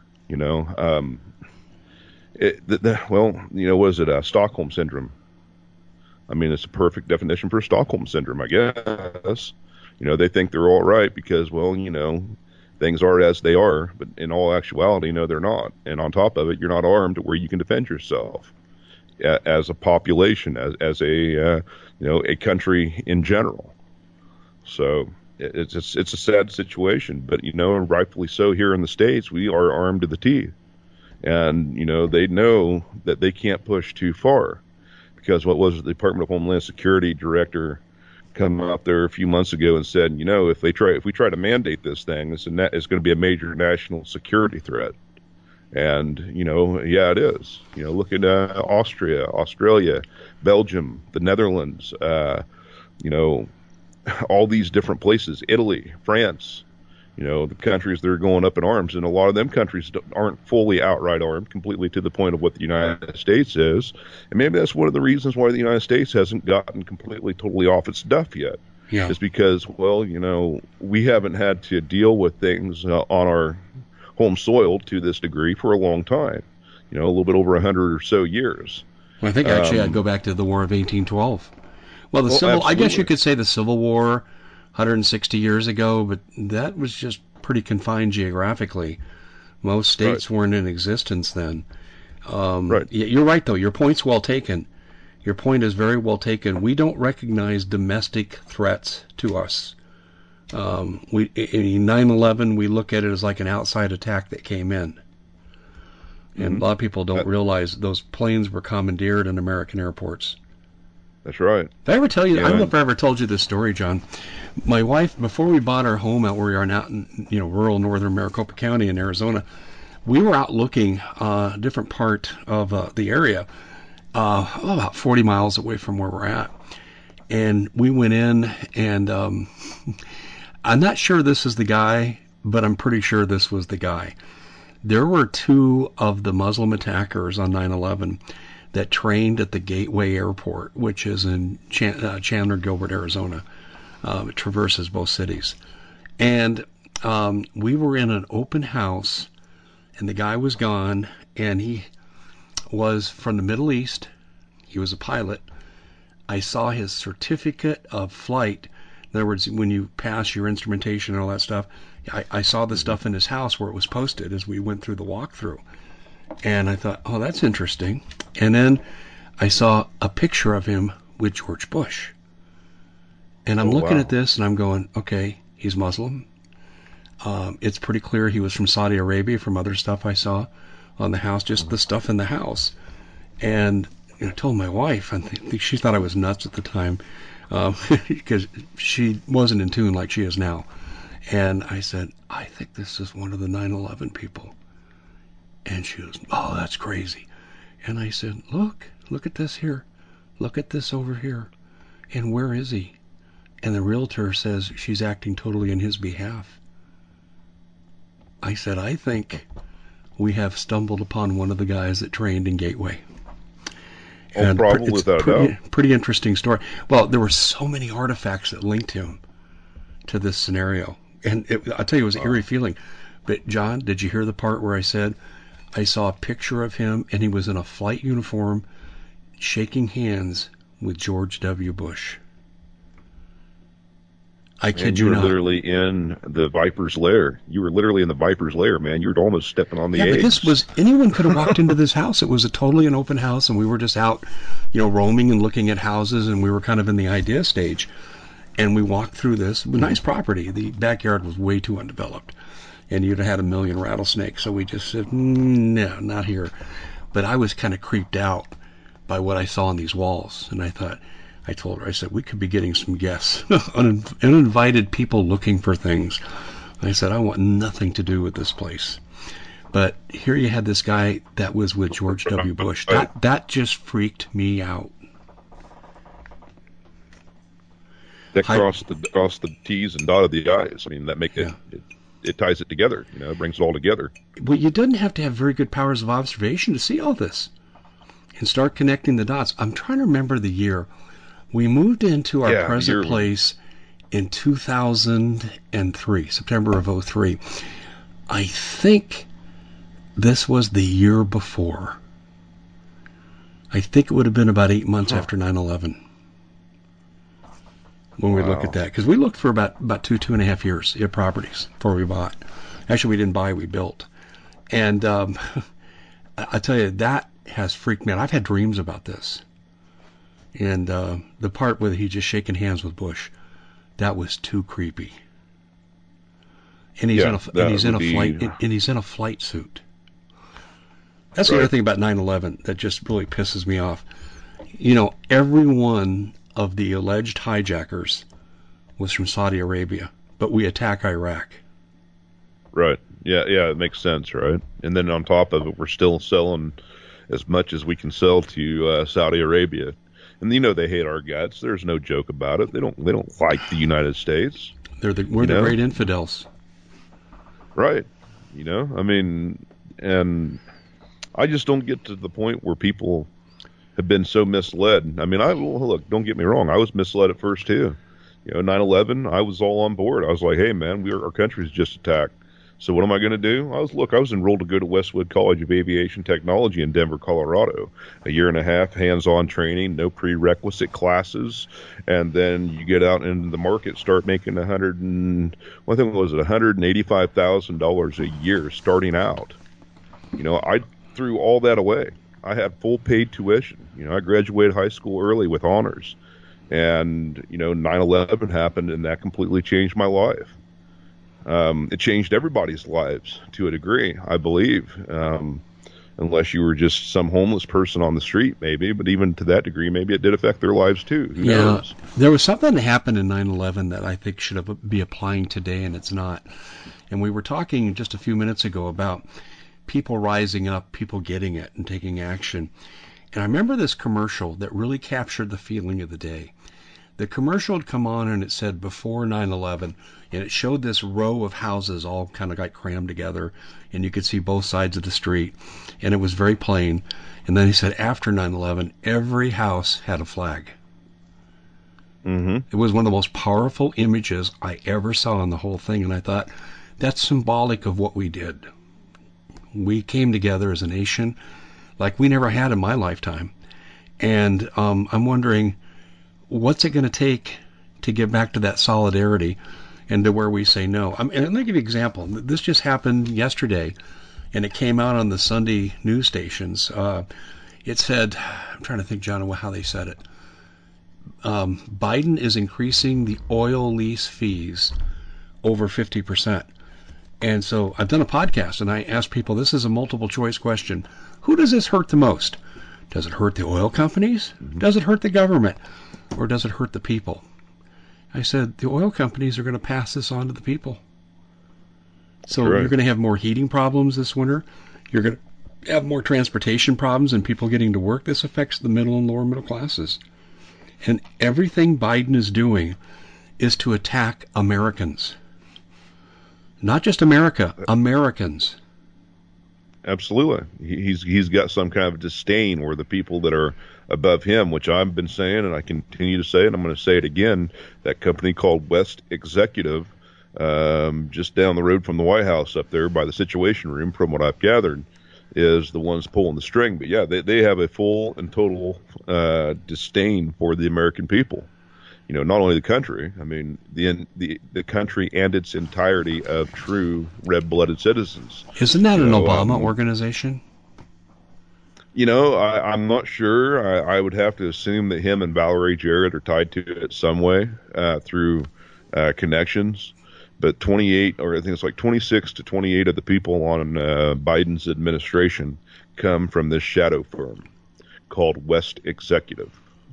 S2: What is it? Stockholm syndrome. I mean, it's a perfect definition for Stockholm syndrome, I guess. They think they're all right because, things are as they are, but in all actuality, no, they're not. And on top of it, you're not armed where you can defend yourself as a population, as a country in general. So it's a sad situation, but rightfully so. Here in the States, we are armed to the teeth, and they know that they can't push too far, because what was the Department of Homeland Security director come out there a few months ago and said, if we try to mandate this thing, it's going to be a major national security threat. And yeah, it is. Look at Austria, Australia, Belgium, the Netherlands, all these different places, Italy, France, the countries that are going up in arms, and a lot of them countries aren't fully outright armed, completely to the point of what the United States is. And maybe that's one of the reasons why the United States hasn't gotten completely, totally off its duff yet.
S1: Yeah.
S2: Is because, we haven't had to deal with things on our home soil to this degree for a long time, a little bit over 100 or so years.
S1: Well, I think actually I'd go back to the War of 1812. Well, I guess you could say the Civil War 160 years ago, but that was just pretty confined geographically. Most states weren't in existence then.
S2: Right.
S1: You're right, though. Your point's well taken. Your point is very well taken. We don't recognize domestic threats to us. In 9/11, we look at it as like an outside attack that came in. And a lot of people don't realize those planes were commandeered in American airports.
S2: That's right.
S1: Did I ever tell you? I don't know if I ever told you this story, John. My wife, before we bought our home out where we are now in rural northern Maricopa County in Arizona, we were out looking a different part of the area, about 40 miles away from where we're at. And we went in, and I'm not sure this is the guy, but I'm pretty sure this was the guy. There were two of the Muslim attackers on 9/11 that trained at the Gateway Airport, which is in Chandler, Gilbert, Arizona. It traverses both cities. And we were in an open house, and the guy was gone, and he was from the Middle East. He was a pilot. I saw his certificate of flight. In other words, when you pass your instrumentation and all that stuff, I saw the stuff in his house where it was posted as we went through the walkthrough. And I thought, oh, that's interesting. And then I saw a picture of him with George Bush. And I'm looking at this, and I'm going, okay, he's Muslim. It's pretty clear he was from Saudi Arabia from other stuff I saw on the house, just the stuff in the house. And I told my wife, I think she thought I was nuts at the time, because she wasn't in tune like she is now. And I said, I think this is one of the 9/11 people. And she goes, oh, that's crazy. And I said, look at this here. Look at this over here. And where is he? And the realtor says she's acting totally in his behalf. I said, I think we have stumbled upon one of the guys that trained in Gateway.
S2: Oh,
S1: And
S2: probably, without a doubt.
S1: Pretty interesting story. Well, there were so many artifacts that linked him to this scenario. And I'll tell you, it was an eerie feeling. But, John, did you hear the part where I said I saw a picture of him and he was in a flight uniform shaking hands with George W. Bush? I kid you not.
S2: You were literally in the Viper's lair. You were literally in the Viper's lair, man. You were almost stepping on the eggs.
S1: But this was, anyone could have walked into this house. It was totally an open house, and we were just out, roaming and looking at houses, and we were kind of in the idea stage. And we walked through this nice property. The backyard was way too undeveloped, and you'd have had a million rattlesnakes. So we just said, no, not here. But I was kind of creeped out by what I saw on these walls, and I told her, I said, we could be getting some guests, uninvited people looking for things. I said, I want nothing to do with this place. But here you had this guy that was with George W. Bush. That just freaked me out.
S2: That crossed the T's and dotted the I's. I mean, that it ties it together. It brings it all together.
S1: Well, you didn't have to have very good powers of observation to see all this and start connecting the dots. I'm trying to remember the year. We moved into our present place in 2003, September of 2003. I think this was the year before. I think it would have been about 8 months after 9/11 when we look at that. Because we looked for about 2.5 years at properties before we bought. Actually, we didn't buy, we built. And I tell you, that has freaked me out. I've had dreams about this. And the part where he's just shaking hands with Bush, that was too creepy. And he's in a flight suit. That's the other thing about 9/11 that just really pisses me off. Every one of the alleged hijackers was from Saudi Arabia, but we attack Iraq.
S2: Right. Yeah, it makes sense, right? And then on top of it, we're still selling as much as we can sell to Saudi Arabia. And they hate our guts. There's no joke about it. They don't like the United States.
S1: We're the great infidels.
S2: Right. I mean, and I just don't get to the point where people have been so misled. I mean, look, don't get me wrong. I was misled at first too. 9/11, I was all on board. I was like, hey man, our country's just attacked. So what am I going to do? I was enrolled to go to Westwood College of Aviation Technology in Denver, Colorado. A year and a half, hands-on training, no prerequisite classes, and then you get out into the market, start making $185,000 a year starting out. I threw all that away. I had full paid tuition. I graduated high school early with honors, and 9/11 happened, and that completely changed my life. It changed everybody's lives to a degree, I believe, unless you were just some homeless person on the street, maybe. But even to that degree, maybe it did affect their lives too. Who knows?
S1: There was something that happened in 9/11 that I think should be applying today, and it's not. And we were talking just a few minutes ago about people rising up, people getting it and taking action. And I remember this commercial that really captured the feeling of the day. The commercial had come on and it said before 9/11, and it showed this row of houses all kind of got crammed together, and you could see both sides of the street, and it was very plain. And then he said after 9/11, every house had a flag.
S2: Mm-hmm.
S1: It was one of the most powerful images I ever saw in the whole thing, and I thought, that's symbolic of what we did. We came together as a nation like we never had in my lifetime. And I'm wondering, what's it going to take to get back to that solidarity and to where we say no? And let me give you an example. This just happened yesterday, and it came out on the Sunday news stations. It said, I'm trying to think, John, how they said it. Biden is increasing the oil lease fees over 50%. And so I've done a podcast, and I asked people, this is a multiple choice question. Who does this hurt the most? Does it hurt the oil companies? Does it hurt the government? Or does it hurt the people? I said, the oil companies are going to pass this on to the people. So you're going to have more heating problems this winter. You're going to have more transportation problems and people getting to work. This affects the middle and lower middle classes. And everything Biden is doing is to attack Americans. Not just America, Americans.
S2: absolutely. He's got some kind of disdain where the people that are above him, which I've been saying and I continue to say, and I'm going to say it again, that company called West Executive, just down the road from the White House up there by the Situation Room, from what I've gathered, is the ones pulling the string. But yeah, they have a full and total disdain for the American people. You know, not only the country, I mean, the country and its entirety of true red-blooded citizens.
S1: Isn't that an Obama organization?
S2: You know, I'm not sure. I would have to assume that him and Valerie Jarrett are tied to it some way through connections. But 28, or I think it's like 26 to 28 of the people on Biden's administration come from this shadow firm called West Executive.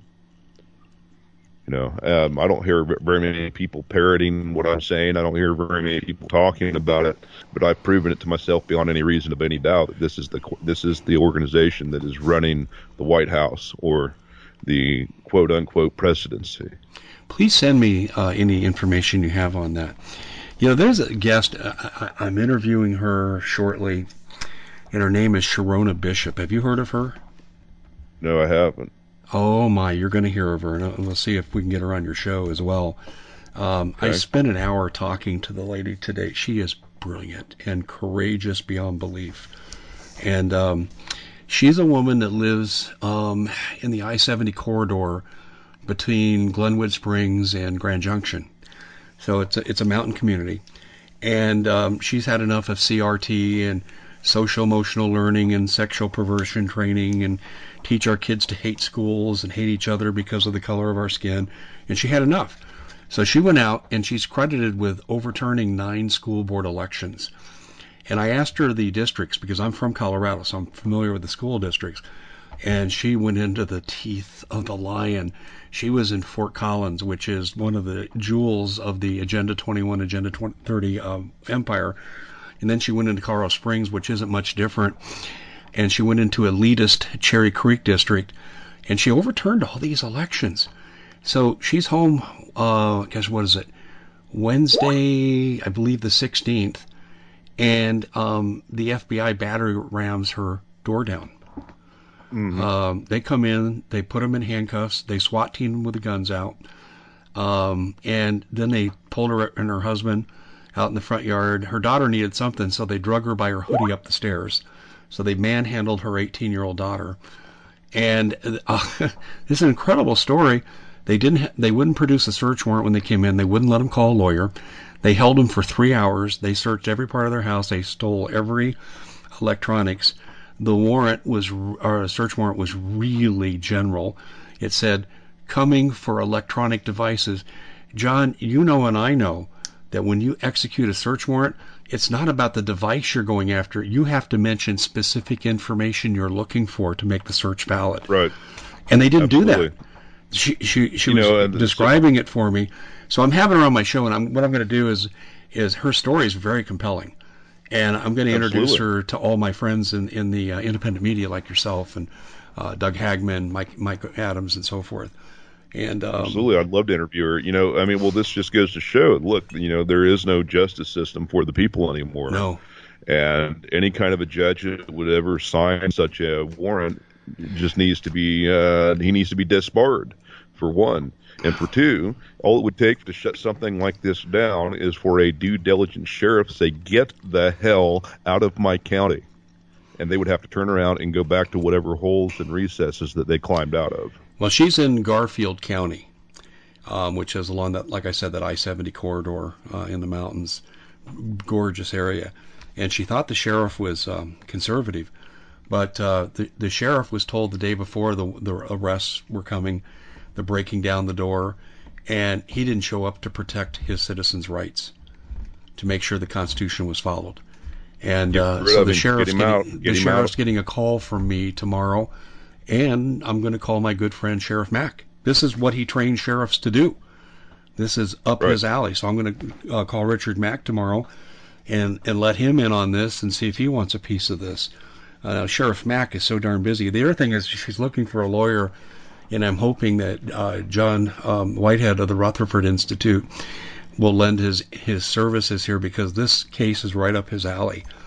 S2: You know, I don't hear very many people parroting what I'm saying. I don't hear very many people talking about it, but I've proven it to myself beyond any reason of any doubt that this is the organization that is running the White House, or the quote unquote presidency.
S1: Please send me any information you have on that. You know, there's a guest, I'm interviewing her shortly, and her name is Sharona Bishop. Have you heard of her?
S2: No, I haven't.
S1: Oh my, you're going to hear of her, and we'll see if we can get her on your show as well.
S2: Okay.
S1: I spent an hour talking to the lady today. She is brilliant and courageous beyond belief. And she's a woman that lives in the I-70 corridor between Glenwood Springs and Grand Junction. So it's a mountain community. And she's had enough of CRT and social-emotional learning and sexual perversion training and teach our kids to hate schools and hate each other because of the color of our skin. And she had enough. So she went out, and she's credited with overturning 9 school board elections. And I asked her the districts, because I'm from Colorado, so I'm familiar with the school districts. And she went into the teeth of the lion. She was in Fort Collins, which is one of the jewels of the Agenda 21, Agenda 30 empire. And then she went into Colorado Springs, which isn't much different. And she went into elitist Cherry Creek district, and she overturned all these elections. So she's home, guess what is it? Wednesday, I believe the 16th, and the FBI battery rams her door down. Mm-hmm. They come in, they put them in handcuffs, they SWAT team them with the guns out, and then they pulled her and her husband out in the front yard. Her daughter needed something, so they drug her by her hoodie up the stairs. So they manhandled her 18-year-old daughter. And this is an incredible story. They wouldn't produce a search warrant when they came in. They wouldn't let them call a lawyer. They held them for 3 hours. They searched every part of their house. They stole every electronics. The search warrant was really general. It said, coming for electronic devices. John, you know and I know that when you execute a search warrant, it's not about the device you're going after. You have to mention specific information you're looking for to make the search valid.
S2: Right.
S1: And they didn't
S2: Absolutely.
S1: do that. She was describing it for me. So I'm having her on my show, and what I'm going to do is her story is very compelling. And I'm going to introduce her to all my friends in the independent media like yourself and Doug Hagman, Mike Adams, and so forth. And
S2: absolutely, I'd love to interview her. You know, I mean, well, this just goes to show, look, you know, there is no justice system for the people anymore.
S1: No.
S2: And any kind of a judge that would ever sign such a warrant just needs to be, he needs to be disbarred, for one. And for two, all it would take to shut something like this down is for a due diligent sheriff to say, get the hell out of my county. And they would have to turn around and go back to whatever holes and recesses that they climbed out of.
S1: Well, she's in Garfield County, which is along that, like I said, that I-70 corridor in the mountains. Gorgeous area. And she thought the sheriff was conservative, but the sheriff was told the day before the arrests were coming, the breaking down the door, and he didn't show up to protect his citizens' rights, to make sure the Constitution was followed. And so the sheriff's getting a call from me tomorrow, and I'm going to call my good friend Sheriff Mack. This is what he trained sheriffs to do. This is up his alley. So I'm going to call Richard Mack tomorrow and let him in on this and see if he wants a piece of this. Sheriff Mack is so darn busy. The other thing is she's looking for a lawyer, and I'm hoping that John Whitehead of the Rutherford Institute will lend his services here, because this case is right up his alley.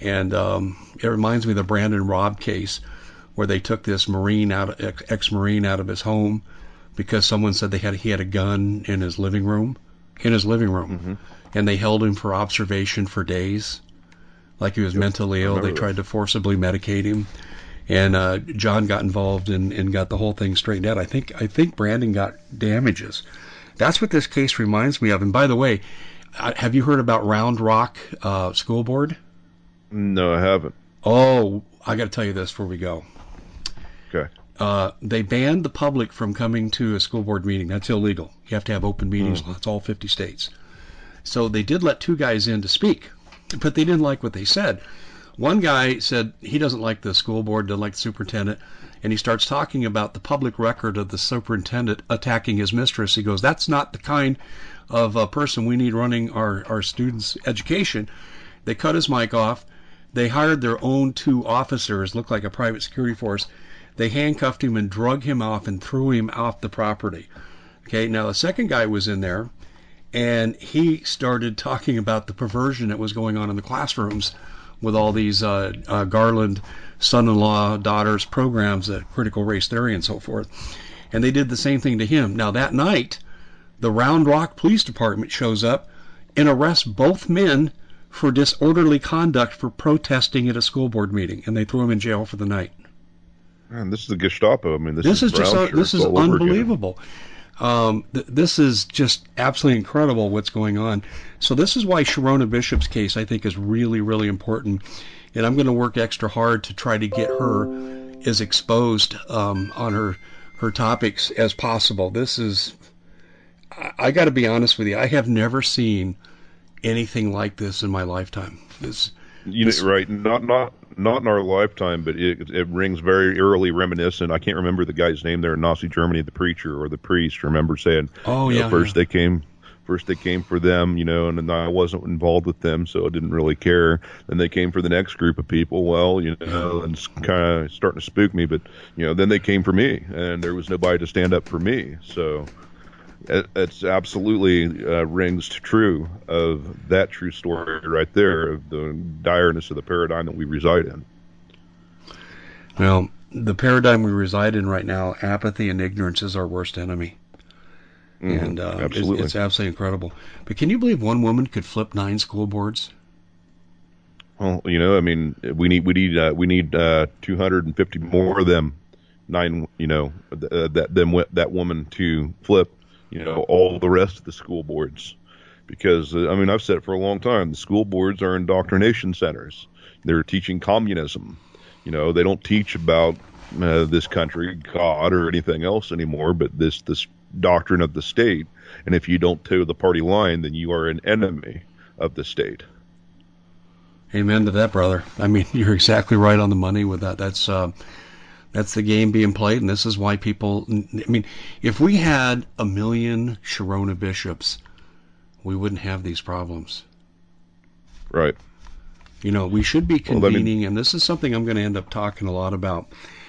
S1: And it reminds me of the Brandon Robb case, where they took this ex-Marine out of his home because someone said he had a gun in his living room.
S2: Mm-hmm.
S1: And they held him for observation for days, like he was mentally ill. They tried to forcibly medicate him, and John got involved and got the whole thing straightened out. I think Brandon got damages. That's what this case reminds me of. And by the way, have you heard about Round Rock School Board?
S2: No, I haven't.
S1: Oh, I got to tell you this before we go.
S2: Okay.
S1: They banned the public from coming to a school board meeting. That's illegal. You have to have open meetings. That's all 50 states. So they did let two guys in to speak, but they didn't like what they said. One guy said he doesn't like the school board, doesn't like the superintendent, and he starts talking about the public record of the superintendent attacking his mistress. He goes, that's not the kind of person we need running our students' education. They cut his mic off. They hired their own two officers, looked like a private security force. They handcuffed him and drug him off and threw him off the property. Okay, now the second guy was in there, and he started talking about the perversion that was going on in the classrooms with all these Garland son-in-law, daughters programs, critical race theory and so forth. And they did the same thing to him. Now that night, the Round Rock Police Department shows up and arrests both men for disorderly conduct for protesting at a school board meeting, and they threw him in jail for the night.
S2: Man, this is the Gestapo. I mean,
S1: this is unbelievable. This is just absolutely incredible what's going on. So this is why Sharona Bishop's case, I think, is really, really important. And I'm going to work extra hard to try to get her as exposed on her topics as possible. This is, I got to be honest with you, I have never seen anything like this in my lifetime.
S2: Right? Not in our lifetime, but it rings very eerily reminiscent. I can't remember the guy's name there in Nazi Germany, the preacher or the priest. I remember saying, first they came for them, and then I wasn't involved with them, so I didn't really care. Then they came for the next group of people. Well, and it's kind of starting to spook me, but then they came for me, and there was nobody to stand up for me. So it's absolutely rings true of that true story right there, of the direness of the paradigm that we reside in.
S1: Well, the paradigm we reside in right now, apathy and ignorance is our worst enemy. And
S2: absolutely.
S1: It's absolutely incredible. But can you believe one woman could flip 9 school boards?
S2: Well, I mean, we need 250 more of them 9, that woman to flip, all the rest of the school boards. Because, I've said it for a long time, the school boards are indoctrination centers. They're teaching communism. They don't teach about this country, God, or anything else anymore, but this doctrine of the state. And if you don't toe the party line, then you are an enemy of the state.
S1: Amen to that, brother. I mean, you're exactly right on the money with that. That's the game being played, and this is why people... if we had 1 million Sharona Bishops, we wouldn't have these problems.
S2: Right.
S1: We should be convening, and this is something I'm going to end up talking a lot about.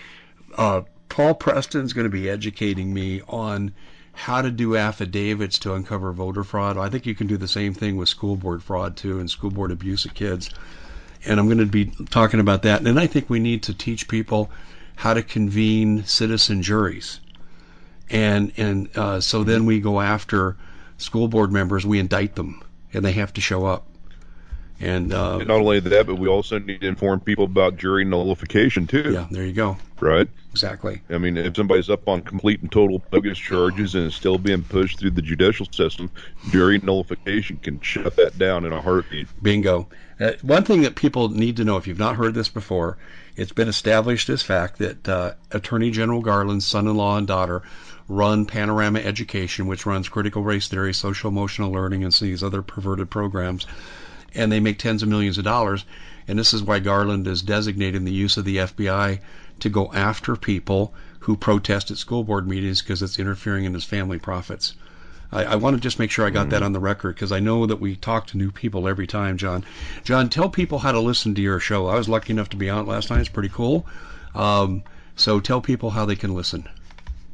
S1: Paul Preston's going to be educating me on how to do affidavits to uncover voter fraud. I think you can do the same thing with school board fraud, too, and school board abuse of kids. And I'm going to be talking about that. And then I think we need to teach people how to convene citizen juries. And so then we go after school board members, we indict them, and they have to show up. And
S2: not only that, but we also need to inform people about jury nullification, too.
S1: Yeah, there you go.
S2: Right?
S1: Exactly.
S2: If somebody's up on complete and total bogus charges and is still being pushed through the judicial system, jury nullification can shut that down in a heartbeat.
S1: Bingo. One thing that people need to know, if you've not heard this before, it's been established as fact that Attorney General Garland's son-in-law and daughter run Panorama Education, which runs critical race theory, social emotional learning, and these other perverted programs. And they make tens of millions of dollars. And this is why Garland is designating the use of the FBI to go after people who protest at school board meetings because it's interfering in his family profits. I want to just make sure I got that on the record, because I know that we talk to new people every time, John. John, tell people how to listen to your show. I was lucky enough to be on it last night. It's pretty cool. So tell people how they can listen.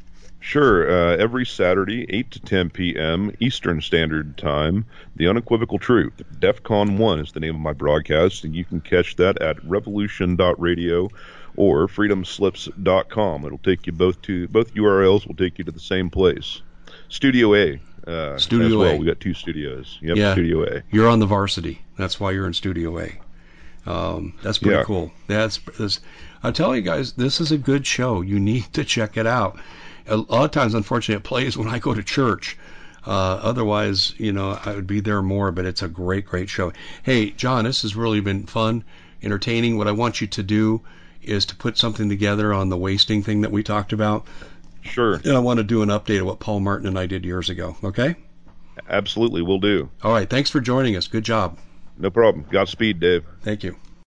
S2: Sure. Every Saturday, 8 to 10 p.m. Eastern Standard Time, The Unequivocal Truth. DEFCON 1 is the name of my broadcast, and you can catch that at revolution.radio or freedomslips.com. It'll take you both URLs will take you to the same place. Studio A.
S1: Studio
S2: as well.
S1: A.
S2: We got 2 studios. Yep,
S1: Yeah.
S2: Studio A.
S1: You're on the varsity. That's why you're in Studio A. That's pretty cool. That's I tell you guys, this is a good show. You need to check it out. A lot of times, unfortunately, it plays when I go to church. Otherwise, I would be there more, but it's a great, great show. Hey, John, this has really been fun, entertaining. What I want you to do is to put something together on the wasting thing that we talked about.
S2: Sure.
S1: And I want to do an update of what Paul Martin and I did years ago. Okay?
S2: Absolutely, will do.
S1: All right. Thanks for joining us. Good job.
S2: No problem. Godspeed, Dave.
S1: Thank you.